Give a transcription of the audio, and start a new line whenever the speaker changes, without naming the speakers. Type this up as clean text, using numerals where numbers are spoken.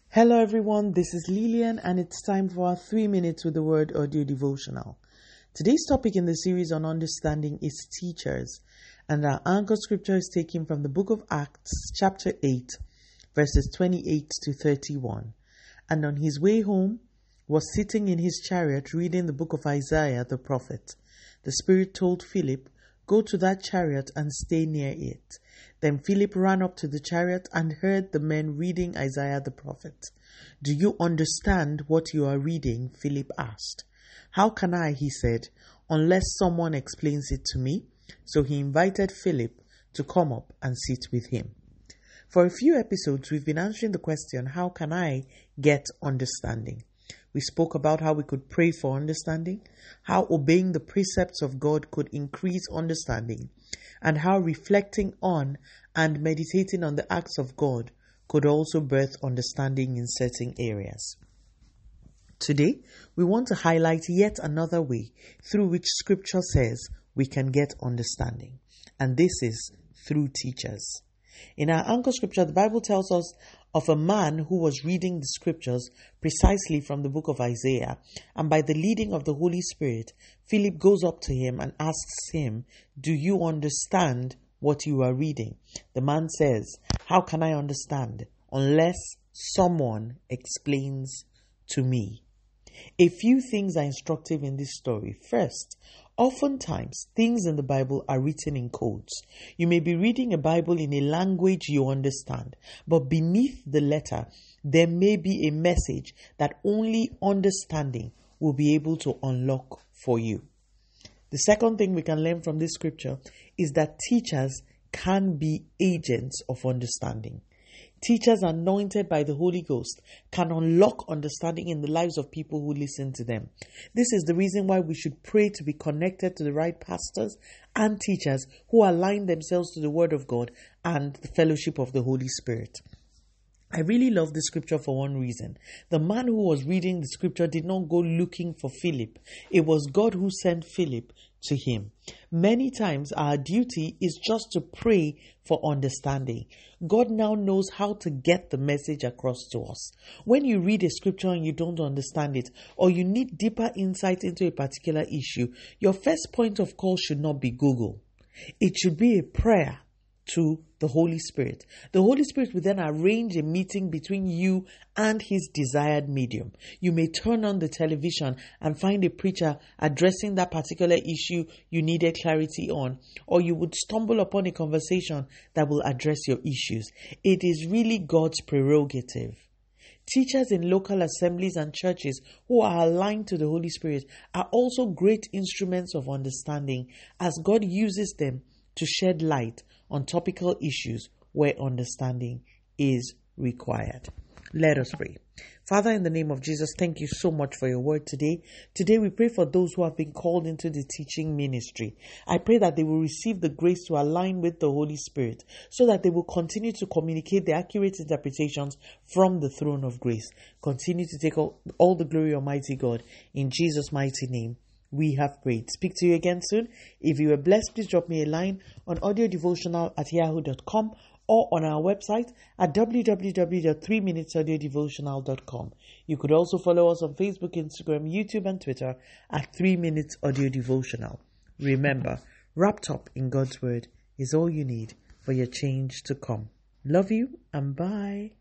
Hello everyone, this is Lillian and it's time for our 3 minutes with the word audio devotional. Today's topic in the series on understanding is teachers, and our anchor scripture is taken from the book of Acts chapter 8 verses 28 to 31. And on his way home was sitting in his chariot reading the book of Isaiah the prophet. The Spirit told Philip, "Go to that chariot and stay near it." Then Philip ran up to the chariot and heard the men reading Isaiah the prophet. "Do you understand what you are reading?" Philip asked. "How can I?" he said, "unless someone explains it to me." So he invited Philip to come up and sit with him. For a few episodes, we've been answering the question, how can I get understanding? We spoke about how we could pray for understanding, how obeying the precepts of God could increase understanding, and how reflecting on and meditating on the acts of God could also birth understanding in certain areas. Today, we want to highlight yet another way through which Scripture says we can get understanding, and this is through teachers. In our anchor scripture, the Bible tells us of a man who was reading the scriptures precisely from the book of Isaiah, and by the leading of the Holy Spirit, Philip goes up to him and asks him, "Do you understand what you are reading?" The man says, "How can I understand unless someone explains to me?" A few things are instructive in this story. First, oftentimes things in the Bible are written in codes. You may be reading a Bible in a language you understand, but beneath the letter, there may be a message that only understanding will be able to unlock for you. The second thing we can learn from this scripture is that teachers can be agents of understanding. Teachers anointed by the Holy Ghost can unlock understanding in the lives of people who listen to them. This is the reason why we should pray to be connected to the right pastors and teachers who align themselves to the Word of God and the fellowship of the Holy Spirit. I really love the scripture for one reason. The man who was reading the scripture did not go looking for Philip. It was God who sent Philip to him. Many times our duty is just to pray for understanding. God now knows how to get the message across to us. When you read a scripture and you don't understand it, or you need deeper insight into a particular issue, your first point of call should not be Google. It should be a prayer to the Holy Spirit. The Holy Spirit will then arrange a meeting between you and his desired medium. You may turn on the television and find a preacher addressing that particular issue you needed clarity on, or you would stumble upon a conversation that will address your issues. It is really God's prerogative. Teachers in local assemblies and churches who are aligned to the Holy Spirit are also great instruments of understanding, as God uses them to shed light on topical issues where understanding is required. Let us pray. Father, in the name of Jesus, thank you so much for your word today. Today we pray for those who have been called into the teaching ministry. I pray that they will receive the grace to align with the Holy Spirit so that they will continue to communicate the accurate interpretations from the throne of grace. Continue to take all the glory, Almighty God. In Jesus' mighty name, we have prayed. Speak to you again soon. If you were blessed, please drop me a line on audiodevotional@yahoo.com or on our website at www.3minutesaudiodevotional.com. You could also follow us on Facebook, Instagram, YouTube, and Twitter at 3 Minutes Audio Devotional. Remember, wrapped up in God's Word is all you need for your change to come. Love you and bye.